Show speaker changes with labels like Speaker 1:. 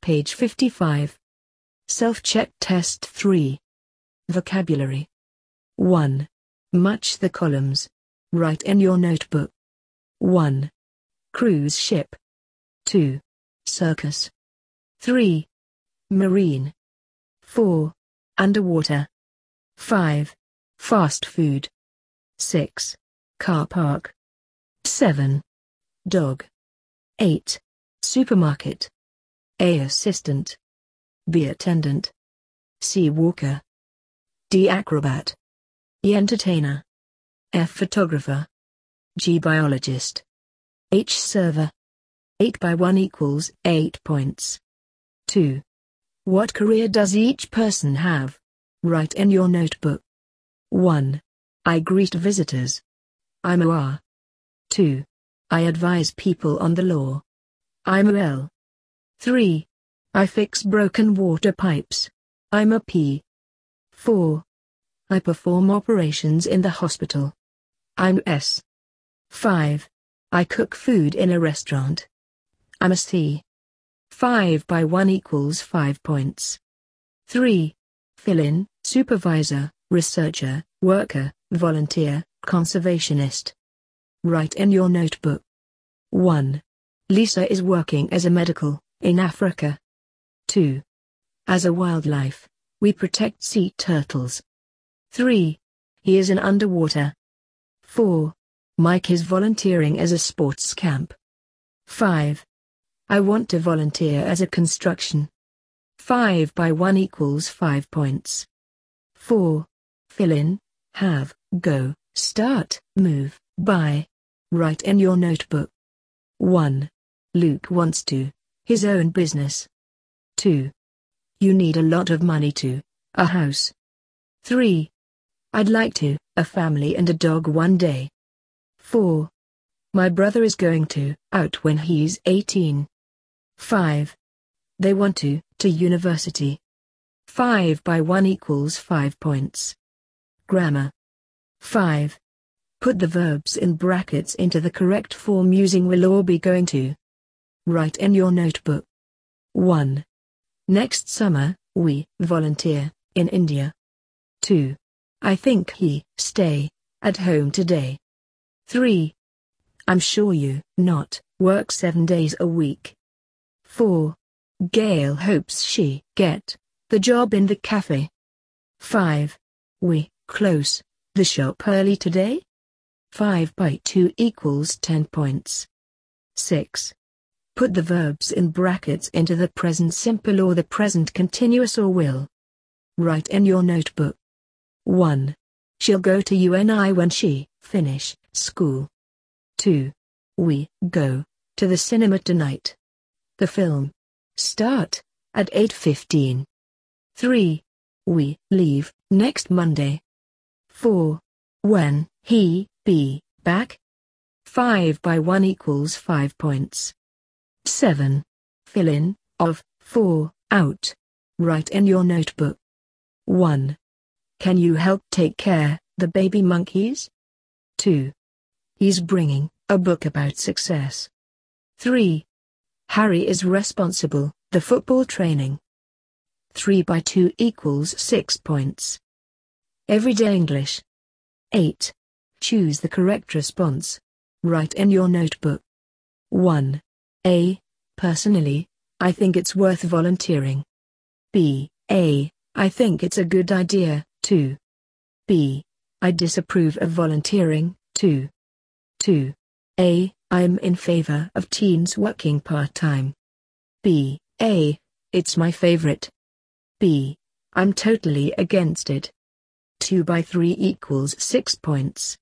Speaker 1: page 55. Self-check test 3. Vocabulary. 1. Match the columns. Write in your notebook. 1. Cruise ship. 2. Circus. 3. Marine. 4. Underwater. 5. Fast food. 6. Car park. 7. Dog. 8. Supermarket. A. Assistant. B. Attendant. C. Walker. D. Acrobat. E. Entertainer. F. Photographer. G. Biologist. H. Server. 8 by 1 equals 8 points. 2. What career does each person have? Write in your notebook. 1. I greet visitors. I'm a R. 2. I advise people on the law. I'm a L. 3. I fix broken water pipes. I'm a P. 4. I perform operations in the hospital. I'm S. 5. I cook food in a restaurant. I'm a C. 5 by 1 equals 5 points. 3. Fill in: supervisor, researcher, worker, volunteer, conservationist. Write in your notebook. 1. Lisa is working as a medical in Africa. 2. As a wildlife, we protect sea turtles. 3. He is in underwater. 4. Mike is volunteering as a sports camp. 5. I want to volunteer as a construction. 5 by 1 equals 5 points. 4. Fill in: have, go, start, move, buy. Write in your notebook. 1. Luke wants to his own business. 2. You need a lot of money to a house. 3. I'd like to a family and a dog one day. 4. My brother is going to out when he's 18. 5. They want to university. 5 by 1 equals 5 points. Grammar. 5. Put the verbs in brackets into the correct form using will or be going to. Write in your notebook. 1. Next summer, we volunteer in India. 2. I think he stay at home today. 3. I'm sure you not work 7 days a week. 4. Gail hopes she get the job in the cafe. 5. We close the shop early today. 5 by 2 equals 10 points. 6. Put the verbs in brackets into the present simple or the present continuous or will. Write in your notebook. 1. She'll go to UNI when she finish school. 2. We go to the cinema tonight. The film start at 8:15. 3. We leave next Monday. 4. When he be back. 5 by 1 equals 5 points. 7. Fill in of 4 out. Write in your notebook. 1. Can you help take care the baby monkeys? 2. He's bringing a book about success. 3. Harry is responsible the football training. 3 by 2 equals 6 points. Everyday English. 8. Choose the correct response. Write in your notebook. 1. A. Personally, I think it's worth volunteering. B. A. I think it's a good idea, 2. B. I disapprove of volunteering, 2. 2. A. I'm in favor of teens working part-time. B. A. It's my favorite. B. I'm totally against it. 2 by 3 equals 6 points.